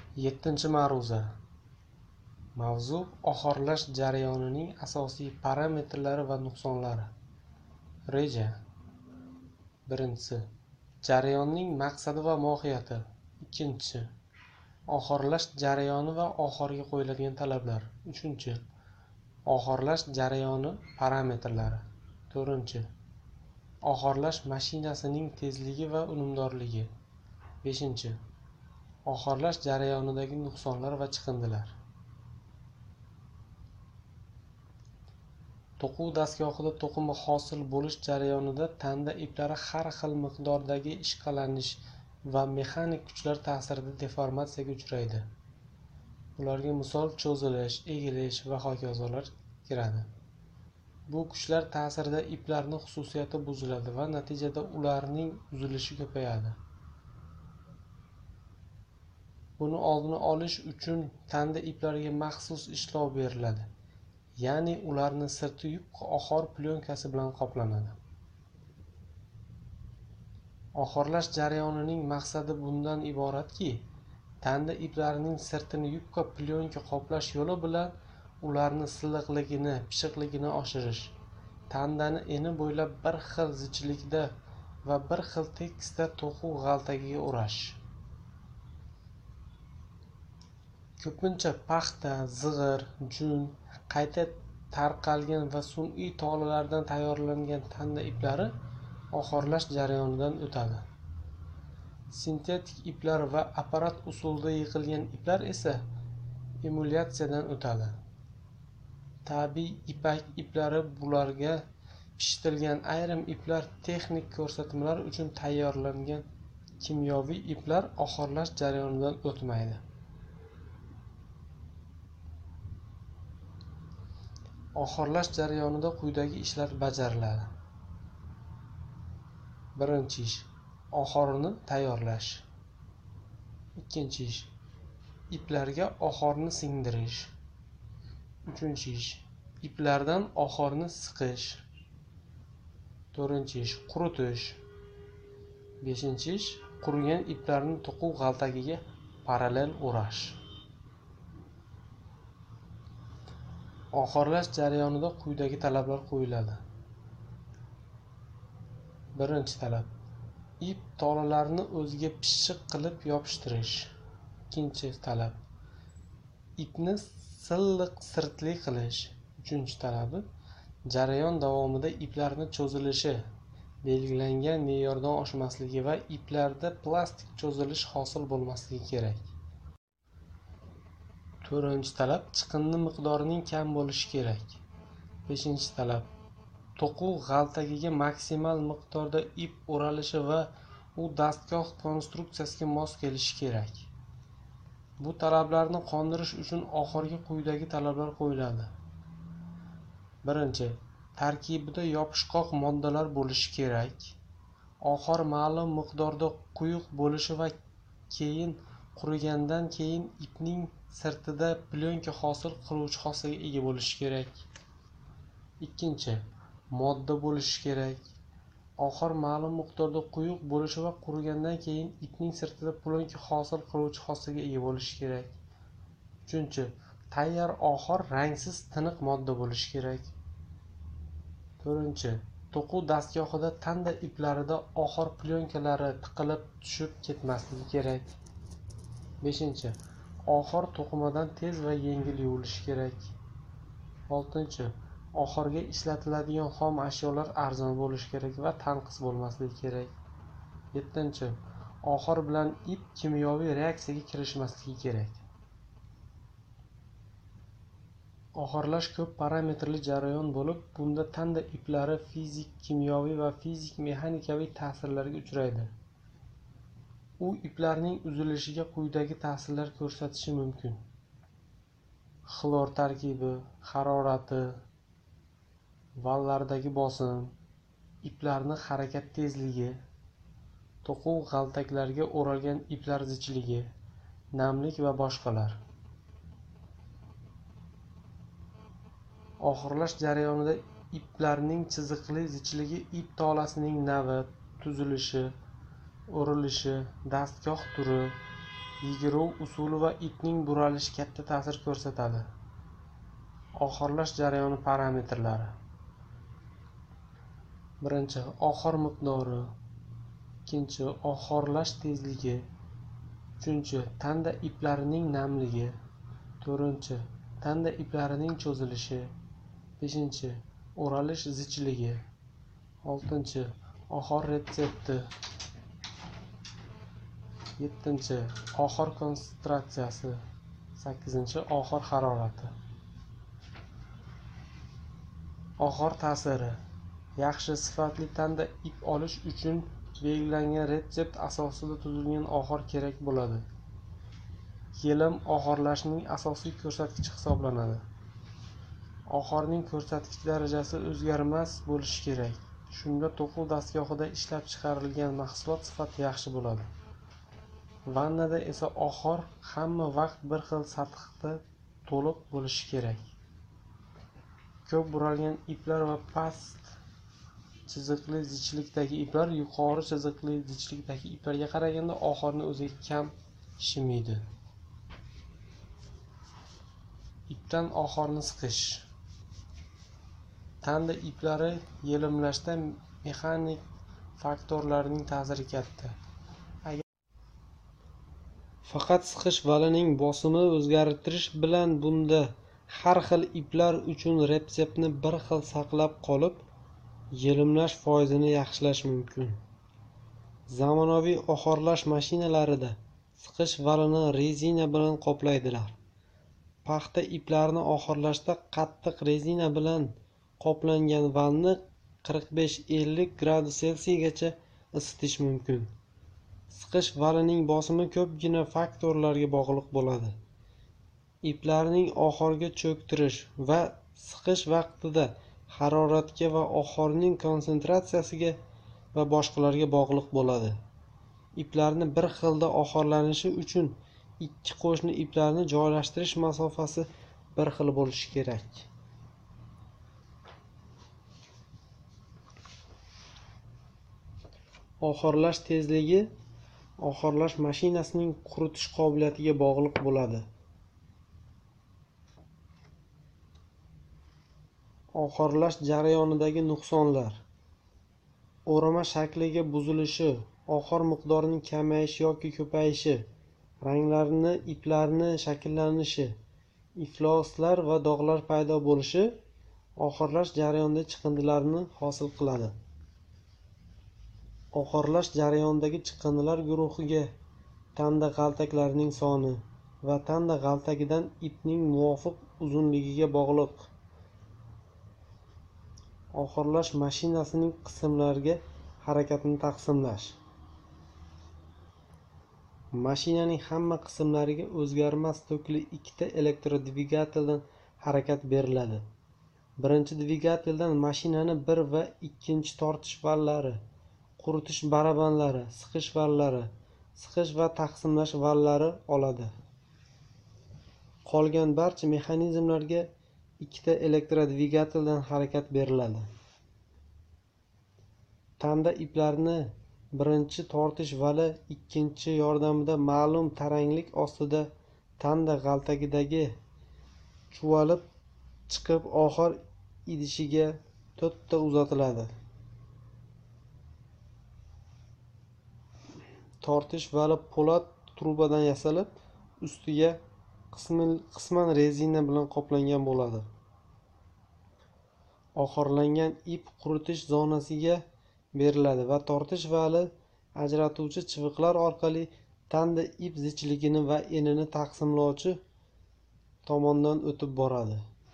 Yettinchi ma'ruza. Mavzu oxirlash jarayonining asosiy parametrlari va nuqsonlari. Reja. Birinchisi. Jarayonning maqsadi va mohiyati. Ikkinchisi. Oxirlash jarayoni va oxirgi qo'yiladigan talablar. Uchinchi. Oxirlash jarayoni parametrlari. To'rtinchi. Oxirlash mashinasining tezligi va unumdorligi. Beshinchi. Oxirlash jarayonidagi nuqsonlar va chiqindilar. To'quv dastgohida to'qima hosil bo'lish jarayonida tanda iplari har xil miqdordagi ishqalanish va mexanik kuchlar ta'sirida deformatsiyaga uchraydi. Ularga misol cho'zilish, egilish va hokazolar kiradi. Bu kuchlar ta'sirida iplarning xususiyati buziladi va natijada ularning uzilishi ko'payadi. Buni oldini olish uchun tanda iplariga maxsus ishlov beriladi. Ya'ni ularni sirti yupqa oxir plyonkasi bilan qoplanadi. Oxirlash jarayonining maqsadi bundan iboratki, tanda iplarining sirtini yupqa plyonka qoplash yo'li bilan ularni silliqligini, pishiqligini oshirish, tandani eni bo'ylab bir xil zichlikda va bir xil tekisda to'quv g'altagiga o'rash. Ko'pincha paxta, zig'ir, jun, qayta tarqalgan va sun'iy tolalardan tayyorlangan tanda iplari oxirlash jarayonidan o'tadi. Sintetik iplar va apparat usulida yiqilgan iplar esa emulyatsiyadan o'tadi. Tabiiy ipak iplari bularga pishitilgan ayrim iplar texnik ko'rsatmalar uchun tayyorlangan kimyoviy iplar oxirlash jarayonidan o'tmaydi. Oxirlash jarayonida quyidagi ishlar bajariladi. Birinchi ish. Oxirini tayyorlash. Ikkinchi ish. Iplarga oxirni singdirish. Uchinchi ish. Iplardan oxirni siqish. To'rtinchi ish. Quritish. Beshinchi ish. Qurigan iplarni to'quv g'altagiga parallel o'rash. Oxirlash jarayonida quyidagi talablar qo'yiladi. Birinchi talab. Ip tolalarini o'ziga pishiq qilib yopishtirish. Ikkinchi talab. Ipni silliq sirtli qilish. Uchinchi talabi. Jarayon davomida iplarning cho'zilishi belgilangan me'yordan oshmasligi va iplarda plastik cho'zilish hosil bo'lmasligi kerak. To'rtinchi talab. Chiqindi miqdorining kam bo'lishi kerak. Beshinchi talab. To'quv g'altagiga maksimal miqdorda ip o'ralishi va u dastgoh konstruksiyasiga mos kelishi kerak. Bu talablarni qondirish uchun oxirgi quyidagi talablar qo'yiladi. Birinchi. Tarkibida yopishqoq moddalar bo'lishi kerak. Oxir ma'lum miqdorda quyuq bo'lishi va keyin qurigandan keyin ipning sirtida plyonka hosil qiluvchi xossaga ega bo'lishi kerak. Ikkinchi. Modda bo'lishi kerak. Oxir ma'lum miqdorda quyuq bo'lishi va qurigandan keyin ipning sirtida plyonka hosil qiluvchi xossaga ega bo'lishi kerak. Uchinchi. Tayyor oxir rangsiz tiniq modda bo'lishi kerak. To'rtinchi. To'quv dastgohida tanda iplarida oxir plyonkalari tiqilib tushib ketmasligi kerak. Beshinchi. Oxir to'qimadan tez va yengil yuvilishi kerak. Oltinchi. Oxirga ishlatiladigan xom ashyolar arzon bo'lishi kerak va tanqis bo'lmasligi kerak. Yettinchi. Oxir bilan ip kimyoviy reaksiyaga kirishmasligi kerak. Oxirlash ko'p parametrli jarayon bo'lib, bunda tanda iplari fizik, kimyoviy va fizik mexanikaviy ta'sirlarga uchraydi. U iplarning uzilishiga quyidagi ta'sirlar ko'rsatishi mumkin. Xlor tarkibi, harorati, vallardagi bosim, iplarning harakat tezligi, to'quv g'altaklariga o'ralgan iplar zichligi, namlik va boshqalar. Oxirlash jarayonida iplarning chiziqli zichligi ip tolasining navi, tuzilishi, o'rilishi, dastgoh turi, Yigiruv usuli va ipning buralishi katta ta'sir ko'rsatadi. Oxirlash jarayoni parametrlari. Birinchi, oxir miqdori. Ikkinchi, oxirlash tezligi. Uchinchi, tanda iplarining namligi. To'rtinchi, tanda iplarining cho'zilishi. Beshinchi, o'ralish zichligi. Oltinchi, oxir retsepti. Yettinchi, oxir konsentratsiyasi. Sakkizinchi, oxir harorati. Oxir ta'siri. Yaxshi sifatli tanda ip olish uchun belgilangan retsept asosida tuzilgan oxir kerak bo'ladi. Yelim oxirlashning asosiy ko'rsatkichi hisoblanadi. Oxirning ko'rsatkich darajasi o'zgarmas bo'lishi kerak. Shunda to'quv dastgohida ishlab chiqarilgan mahsulot sifati yaxshi bo'ladi. Vannada esa oxir hamma vaqt bir xil sathda to'liq bo'lishi kerak. Ko'p buralgan iplar va past chiziqli zichlikdagi iplar yuqori chiziqli zichlikdagi iplarga qaraganda oxirni o'ziga kam shimaydi. Ipdan oxirni siqish. Tanda iplari yelimlashda mexanik faktorlarning ta'siri katta. Faqat siqish valining bosimini o'zgartirish bilan bunda har xil iplar uchun retseptni bir xil saqlab qolib, yelimlash foizini yaxshilash mumkin. Zamonaviy oxirlash mashinalarida siqish valini rezina bilan qoplaydilar. Paxta iplarini oxirlashda qattiq rezina bilan qoplangan valni 45-50 gradus Selsigacha isitish mumkin. Siqish valining bosimi ko'pgina faktorlarga bog'liq bo'ladi. Iplarning oxirga cho'ktirish va siqish vaqtida haroratga va oxirning konsentratsiyasiga va boshqalarga bog'liq bo'ladi. Iplarni bir xilda oxirlanishi uchun ikki qo'shni iplarni joylashtirish masofasi bir xil bo'lishi kerak. Oxirlash tezligi oxirlash mashinasining quritish qobiliyatiga bog'liq bo'ladi. Oxirlash jarayonidagi nuqsonlar. O'rama shakliga buzilishi, oxir miqdorining kamayishi yoki ko'payishi, ranglarni iplarni shakllanishi, ifloslar va dog'lar paydo bo'lishi oxirlash jarayonida chiqindilarni hosil qiladi. Oxirlash jarayonidagi chiqindilar guruhiga tanda g'altaklarining soni va tanda g'altagidan ipning muvofiq uzunligiga bog'liq. Oxirlash mashinasining qismlariga harakatni taqsimlash. Mashinaning hamma qismlariga o'zgarmas tokli ikkita elektrodvigateldan harakat beriladi. Birinchi dvigateldan mashinani 1 va 2 tortish vallari, quritish barabanlari, siqish vallari, siqish va taqsimlash vallari oladi. Qolgan barcha mexanizmlarga ikkita elektrodvigateldan harakat beriladi. Tanda iplarni birinchi tortish vali ikkinchi yordamida ma'lum taranglik ostida tanda g'altagidagi chuvalib chiqib oxir idishiga to'rtta uzatiladi. Tortish vali po'lat trubadan yasalib, ustiga qisman rezina bilan qoplangan bo'ladi. Oxirlangan ip quritish zonasiga beriladi va tortish vali ajratuvchi chiviqlar orqali tanda ip zichligini va enini taqsimlovchi tomondan o'tib boradi.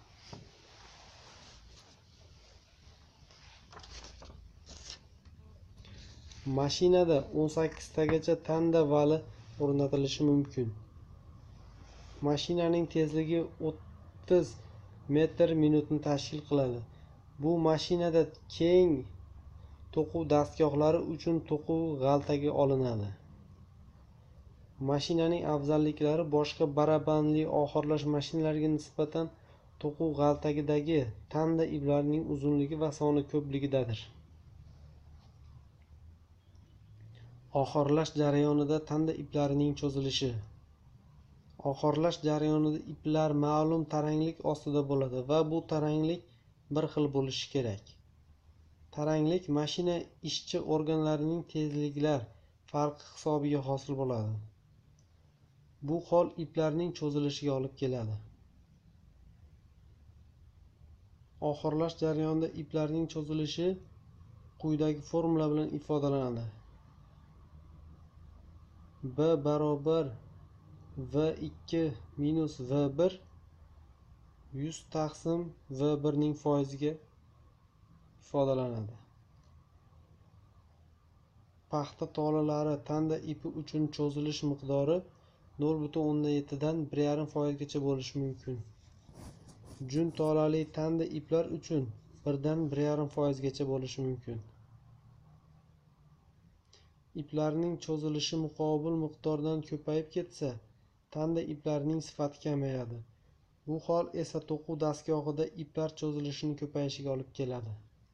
Mashinada 18 tagacha tanda vali o'rnatilishi mumkin. Mashinaning tezligi 30 metr/minutni tashkil qiladi. Bu mashinada keng to'quv dastgohlari uchun to'quv g'altagi olinadi. Mashinaning afzalliklari boshqa barabanli oxirlash mashinalariga nisbatan to'quv g'altagidagi tanda iplarining uzunligi va soni ko'pligidadir. Oxirlash jarayonida tanda iplarining cho'zilishi. Oxirlash jarayonida iplar ma'lum taranglik ostida bo'ladi va bu taranglik bir xil bo'lishi kerak. Taranglik mashina ishchi organlarining tezliklar farqi hisobiga hosil bo'ladi. Bu hol iplarning cho'zilishiga olib keladi. Oxirlash jarayonida iplarning cho'zilishi quyidagi formula bilan ifodalanadi. B barobar V2 minus V1 100 taqsim V1 ning foiziga ifodalanadi. Paxta tolalari tanda ipi uchun cho'zilish miqdori 0,7 dan 1,5% gacha bo'lishi mumkin. Jun tolali tanda iplar uchun 1 dan 1,5% gacha bo'lishi mumkin. Iplarning cho'zilishi muqobil miqdordan ko'payib ketsa, tanda iplarining sifati kamayadi. Bu hol esa to'quv dastgohida iplar cho'zilishining ko'payishiga olib keladi.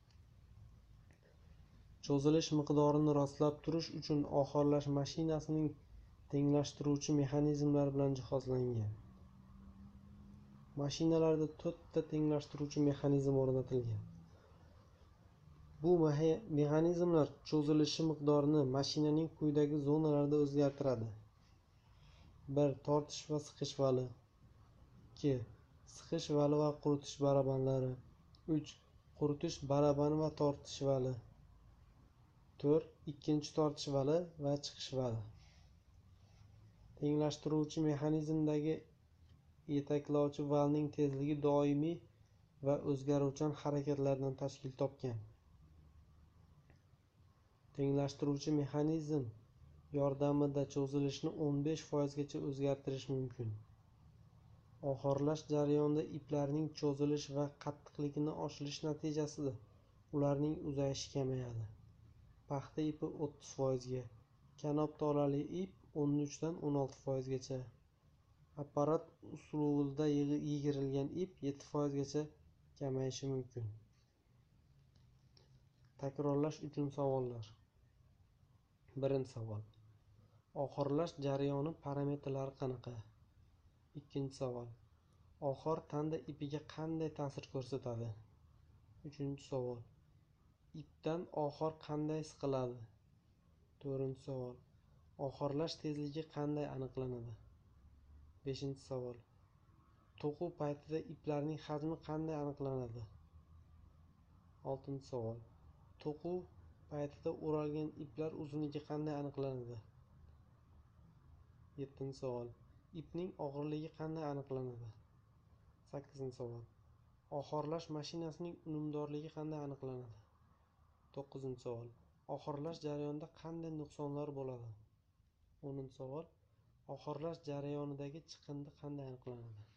Cho'zilish miqdorini rostlab turish uchun oxirlash mashinasining tenglashtiruvchi mexanizmlar bilan jihozlangan. Mashinalarda 4 ta tenglashtiruvchi mexanizm o'rnatilgan. Bu mexanizmlar cho'zilishi miqdorini mashinaning quyidagi zonalarida o'zgartiradi. 1. Tortish va siqish vali. 2. Siqish vali va quritish barabanlari. 3. Quritish barabani va tortish vali. 4. Ikkinchi tortish vali va chiqish vali. Tenglashtiruvchi mexanizmdagi yetaklovchi valning tezligi doimiy va o'zgaruvchan harakatlardan tashkil topgan. Tenglashtiruvchi mexanizm yordamida cho'zilishni 15% gacha o'zgartirish mumkin. Oxirlash jarayonida iplarning cho'zilish va qattiqligini oshirish natijasida ularning uzayishi kamayadi. Paxta ipi 30% ga, kanob tolali ip 13 dan 16% gacha. Apparat uslubida yegirilgan ip 7% gacha kamayishi mumkin. Takrorlash uchun savollar. Birinchi savol. Oxirlash jarayoni parametrlari qanaqa? Ikkinchi savol. Oxir tanda ipiga qanday ta'sir ko'rsatadi? Uchinchi savol. Ipdan oxir qanday siqiladi? To'rtinchi savol. Oxirlash tezligi qanday aniqlanadi? Beshinchi savol. To'quv paytida iplarning hajmi qanday aniqlanadi? Oltinchi savol. To'quv paytida o'ralgan iplar uzunligi qanday aniqlanadi? Yettinchi savol. Ipning og'irligi qanday aniqlanadi? Sakkizinchi savol. Oxirlash mashinasining unumdorligi qanday aniqlanadi? To'qqizinchi savol. Oxirlash jarayonida qanday nuqsonlar bo'ladi? O'ninchi savol. Oxirlash jarayonidagi chiqindi qanday aniqlanadi?